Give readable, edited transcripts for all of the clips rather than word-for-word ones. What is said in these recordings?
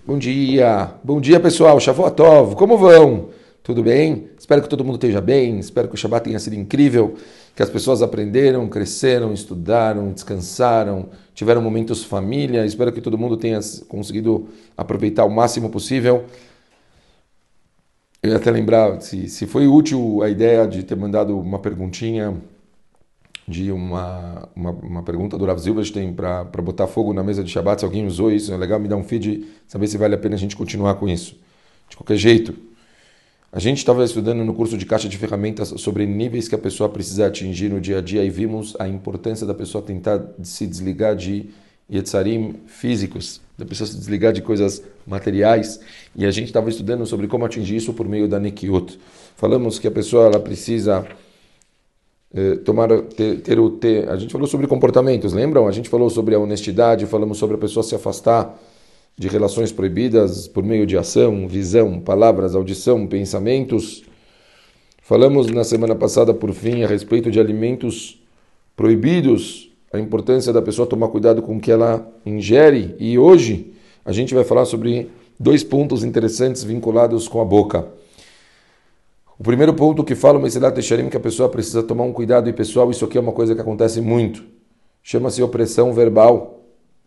Bom dia pessoal, Shavuot Tov, como vão? Tudo bem? Espero que todo mundo esteja bem, espero que o Shabbat tenha sido incrível, que as pessoas aprenderam, cresceram, estudaram, descansaram, tiveram momentos família, espero que todo mundo tenha conseguido aproveitar o máximo possível. Eu ia até lembrar, se foi útil a ideia de ter mandado uma perguntinha, de uma pergunta do Rav Zilberstein para botar fogo na mesa de Shabbat, se alguém usou isso, é legal me dar um feed, saber se vale a pena a gente continuar com isso. De qualquer jeito, a gente estava estudando no curso de caixa de ferramentas sobre níveis que a pessoa precisa atingir no dia a dia e vimos a importância da pessoa tentar se desligar de yetzarim físicos, da pessoa se desligar de coisas materiais, e a gente estava estudando sobre como atingir isso por meio da Nekiut. Falamos que a pessoa ela precisa a gente falou sobre comportamentos, lembram? A gente falou sobre a honestidade, falamos sobre a pessoa se afastar de relações proibidas por meio de ação, visão, palavras, audição, pensamentos. Falamos na semana passada, por fim, a respeito de alimentos proibidos, a importância da pessoa tomar cuidado com o que ela ingere. E hoje a gente vai falar sobre dois pontos interessantes vinculados com a boca. O primeiro ponto que fala o Mesilat Yesharim, que a pessoa precisa tomar um cuidado, e pessoal, isso aqui é uma coisa que acontece muito, chama-se opressão verbal.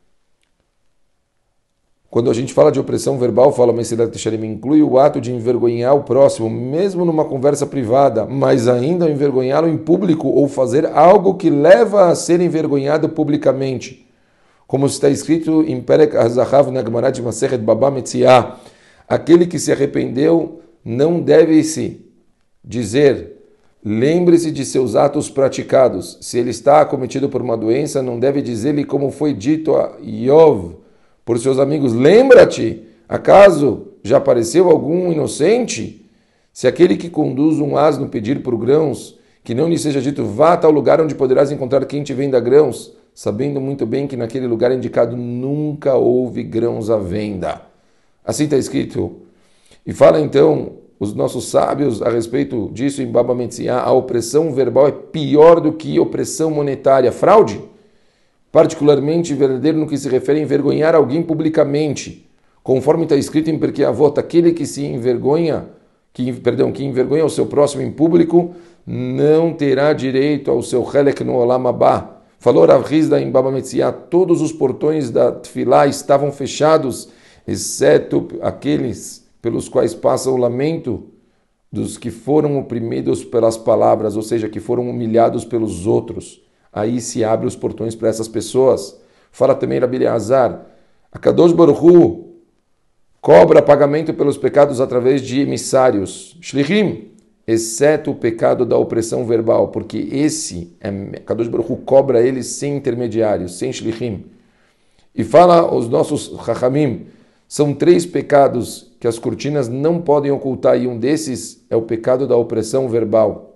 Quando a gente fala de opressão verbal, fala o Mesilat Yesharim, inclui o ato de envergonhar o próximo, mesmo numa conversa privada, mas ainda envergonhá-lo em público ou fazer algo que leva a ser envergonhado publicamente. Como está escrito em Perek HaZahav na Gemara de Masechet Baba Metziah, aquele que se arrependeu não deve se dizer, lembre-se de seus atos praticados. Se ele está acometido por uma doença, não deve dizer-lhe como foi dito a Iov por seus amigos, lembra-te, acaso já apareceu algum inocente? Se aquele que conduz um asno pedir por grãos, que não lhe seja dito, vá a tal lugar onde poderás encontrar quem te venda grãos, sabendo muito bem que naquele lugar indicado nunca houve grãos à venda. Assim está escrito. E fala então os nossos sábios a respeito disso em Baba Metziah, a opressão verbal é pior do que opressão monetária. Fraude, particularmente verdadeiro no que se refere a envergonhar alguém publicamente. Conforme está escrito em Pirkei Avot, aquele que se envergonha, que envergonha o seu próximo em público, não terá direito ao seu Helek no Olam Abá. Falou Rav Hizda em Baba Metziah, todos os portões da Tfilá estavam fechados, exceto aqueles pelos quais passa o lamento dos que foram oprimidos pelas palavras, ou seja, que foram humilhados pelos outros. Aí se abre os portões para essas pessoas. Fala também Rabi Eleazar, a Kadosh Baruch Hu cobra pagamento pelos pecados através de emissários, shlichim, exceto o pecado da opressão verbal, porque esse, Kadosh Baruch Hu cobra eles sem intermediários, sem shlichim. E fala os nossos chachamim, são 3 pecados que as cortinas não podem ocultar, e um desses é o pecado da opressão verbal.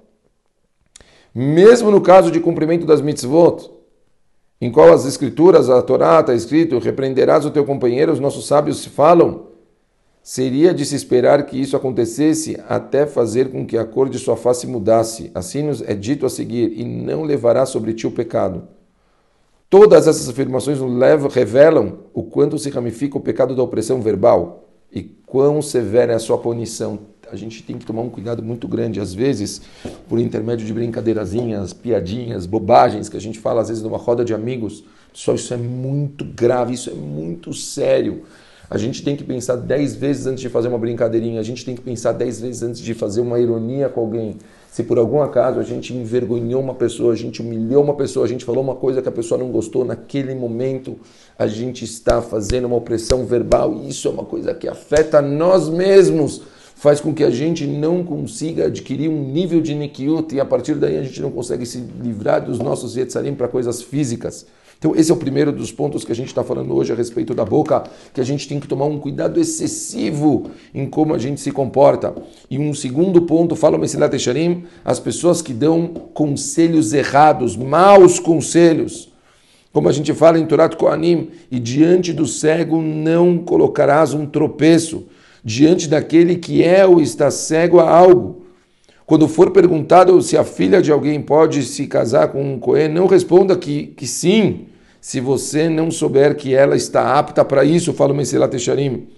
Mesmo no caso de cumprimento das mitzvot, em qual as escrituras, a Torá está escrito, repreenderás o teu companheiro, os nossos sábios falam, seria de se esperar que isso acontecesse até fazer com que a cor de sua face mudasse. Assim nos é dito a seguir, e não levará sobre ti o pecado. Todas essas afirmações revelam o quanto se ramifica o pecado da opressão verbal e quão severa é a sua punição. A gente tem que tomar um cuidado muito grande, às vezes, por intermédio de brincadeirazinhas, piadinhas, bobagens que a gente fala, às vezes, numa roda de amigos. Pessoal, isso é muito grave, isso é muito sério. A gente tem que pensar 10 vezes antes de fazer uma brincadeirinha, a gente tem que pensar 10 vezes antes de fazer uma ironia com alguém. Se por algum acaso a gente envergonhou uma pessoa, a gente humilhou uma pessoa, a gente falou uma coisa que a pessoa não gostou, naquele momento a gente está fazendo uma opressão verbal, e isso é uma coisa que afeta nós mesmos, faz com que a gente não consiga adquirir um nível de Nekiut, e a partir daí a gente não consegue se livrar dos nossos Yetzarim para coisas físicas. Então esse é o primeiro dos pontos que a gente está falando hoje a respeito da boca, que a gente tem que tomar um cuidado excessivo em como a gente se comporta. E um segundo ponto, fala o Mesilat Yesharim, as pessoas que dão conselhos errados, maus conselhos. Como a gente fala em Torat Kohanim, e diante do cego não colocarás um tropeço, diante daquele que é ou está cego a algo. Quando for perguntado se a filha de alguém pode se casar com um Cohen, não responda que sim, se você não souber que ela está apta para isso, fala o Mesilat Yesharim.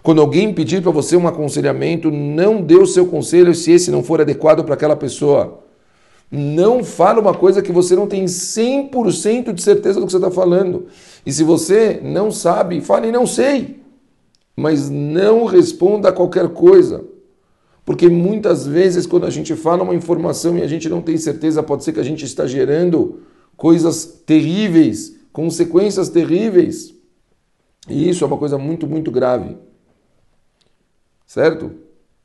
Quando alguém pedir para você um aconselhamento, não dê o seu conselho se esse não for adequado para aquela pessoa. Não fala uma coisa que você não tem 100% de certeza do que você está falando. E se você não sabe, fale não sei. Mas não responda a qualquer coisa. Porque muitas vezes quando a gente fala uma informação e a gente não tem certeza, pode ser que a gente está gerando coisas terríveis, consequências terríveis. E isso é uma coisa muito, muito grave. Certo?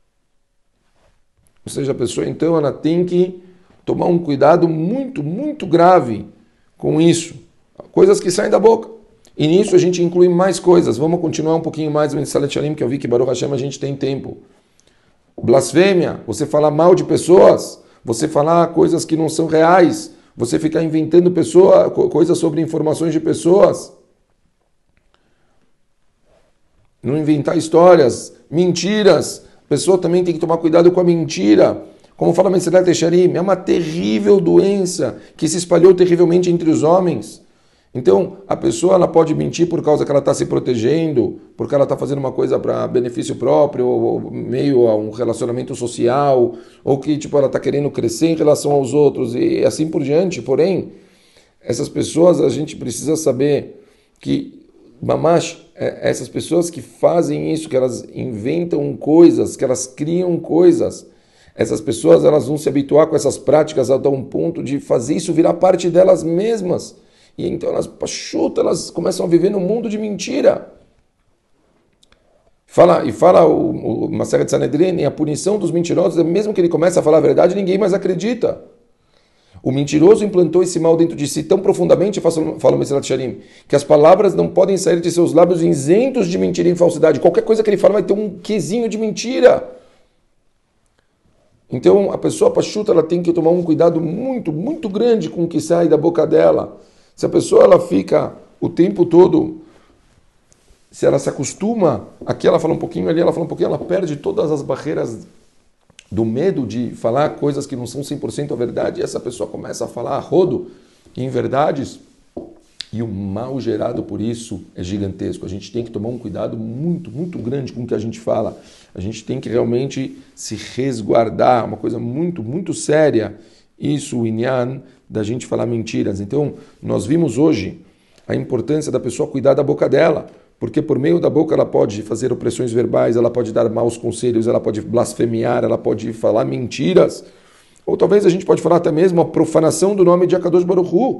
Ou seja, a pessoa então ela tem que tomar um cuidado muito, muito grave com isso. Coisas que saem da boca. E nisso a gente inclui mais coisas. Vamos continuar um pouquinho mais no Salat Shalim, que eu vi que Baruch Hashem a gente tem tempo. Blasfêmia, você falar mal de pessoas, você falar coisas que não são reais, você ficar inventando coisas sobre informações de pessoas. Não inventar histórias, mentiras. A pessoa também tem que tomar cuidado com a mentira. Como fala Mesillat Yesharim, é uma terrível doença que se espalhou terrivelmente entre os homens. Então, a pessoa ela pode mentir por causa que ela está se protegendo, porque ela está fazendo uma coisa para benefício próprio, ou meio a um relacionamento social, ou que tipo, ela está querendo crescer em relação aos outros, e assim por diante. Porém, essas pessoas, a gente precisa saber que, mamash, essas pessoas que fazem isso, que elas inventam coisas, que elas criam coisas, essas pessoas elas vão se habituar com essas práticas até um ponto de fazer isso virar parte delas mesmas. E então elas começam a viver num mundo de mentira. Fala o Masechet Sanedrin, a punição dos mentirosos é mesmo que ele comece a falar a verdade, ninguém mais acredita. O mentiroso implantou esse mal dentro de si tão profundamente, fala o Mesillat Yesharim, que as palavras não podem sair de seus lábios isentos de mentira e falsidade. Qualquer coisa que ele fala vai ter um quesinho de mentira. Então, a pessoa pachuta, ela tem que tomar um cuidado muito, muito grande com o que sai da boca dela. Se a pessoa ela fica o tempo todo, se ela se acostuma, aqui ela fala um pouquinho, ali ela fala um pouquinho, ela perde todas as barreiras do medo de falar coisas que não são 100% a verdade, e essa pessoa começa a falar a rodo em verdades, e o mal gerado por isso é gigantesco. A gente tem que tomar um cuidado muito, muito grande com o que a gente fala. A gente tem que realmente se resguardar, uma coisa muito, muito séria. Isso, o inyan, da gente falar mentiras. Então, nós vimos hoje a importância da pessoa cuidar da boca dela, porque por meio da boca ela pode fazer opressões verbais, ela pode dar maus conselhos, ela pode blasfemiar, ela pode falar mentiras, ou talvez a gente pode falar até mesmo a profanação do nome de Akadosh Baruch Hu.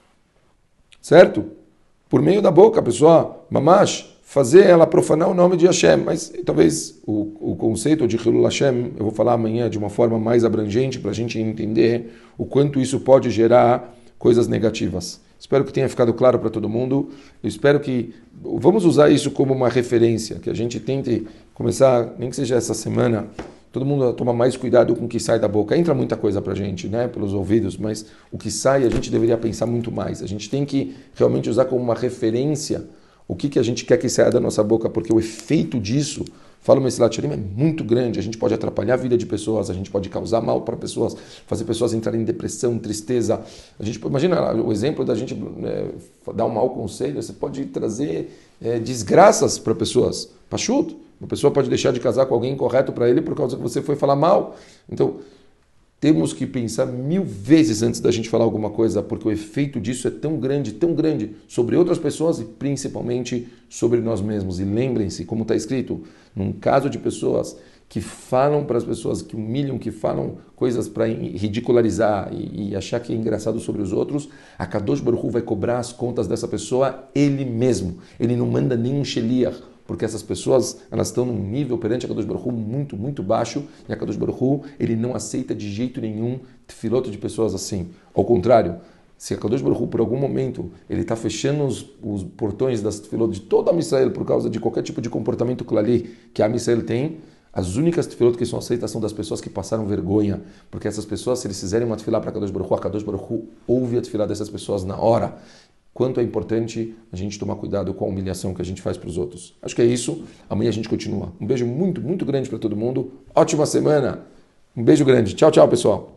Certo? Por meio da boca, a pessoa, mamash, fazer ela profanar o nome de Hashem. Mas talvez o conceito de Hilul Hashem, eu vou falar amanhã de uma forma mais abrangente para a gente entender o quanto isso pode gerar coisas negativas. Espero que tenha ficado claro para todo mundo. Eu espero que vamos usar isso como uma referência, que a gente tente começar, nem que seja essa semana, todo mundo toma mais cuidado com o que sai da boca. Entra muita coisa para a gente, né, pelos ouvidos, mas o que sai a gente deveria pensar muito mais. A gente tem que realmente usar como uma referência o que a gente quer que saia da nossa boca, porque o efeito disso, fala o Mesillat Yesharim, é muito grande. A gente pode atrapalhar a vida de pessoas, a gente pode causar mal para pessoas, fazer pessoas entrarem em depressão, tristeza. A gente imagina o exemplo da gente dar um mau conselho, você pode trazer desgraças para pessoas. Pachut. Uma pessoa pode deixar de casar com alguém incorreto para ele por causa que você foi falar mal. Então, temos que pensar 1000 vezes antes da gente falar alguma coisa, porque o efeito disso é tão grande sobre outras pessoas e principalmente sobre nós mesmos. E lembrem-se, como está escrito, num caso de pessoas que falam para as pessoas, que humilham, que falam coisas para ridicularizar e achar que é engraçado sobre os outros, a Kadosh Baruch Hu vai cobrar as contas dessa pessoa ele mesmo. Ele não manda nenhum sheliach, porque essas pessoas elas estão num nível perante a Kadosh Baruch Hu muito, muito baixo, e a Kadosh Baruch Hu, ele não aceita de jeito nenhum tefilot de pessoas assim. Ao contrário, se a Kadosh Baruch Hu, por algum momento, ele está fechando os portões das tefilot de toda a Israel por causa de qualquer tipo de comportamento klali que a Israel tem, as únicas tefilot que são aceitas são das pessoas que passaram vergonha, porque essas pessoas, se eles fizerem uma tefilá para Kadosh Baruch Hu, a Kadosh Baruch Hu ouve a tefilá dessas pessoas na hora. Quanto é importante a gente tomar cuidado com a humilhação que a gente faz para os outros. Acho que é isso. Amanhã a gente continua. Um beijo muito, muito grande para todo mundo. Ótima semana. Um beijo grande. Tchau, tchau, pessoal.